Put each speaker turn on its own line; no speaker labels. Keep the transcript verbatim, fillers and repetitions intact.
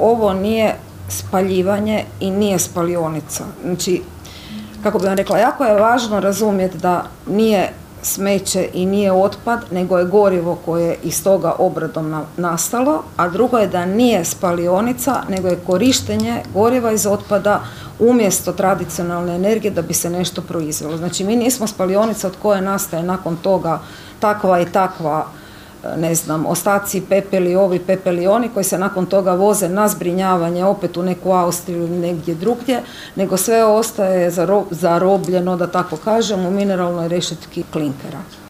ovo nije spaljivanje i nije spalionica. Znači, kako bih vam rekla, jako je važno razumjeti da nije smeće i nije otpad, nego je gorivo koje je iz toga obradom nastalo, a drugo je da nije spalionica, nego je korištenje goriva iz otpada umjesto tradicionalne energije da bi se nešto proizvelo. Znači, mi nismo spalionica od koje nastaje nakon toga takva i takva, ne znam, ostaci pepeli, ovi pepeli oni koji se nakon toga voze na zbrinjavanje opet u neku Austriju ili negdje drugdje, nego sve ostaje zarobljeno, da tako kažem, u mineralnoj rešetki klinkera.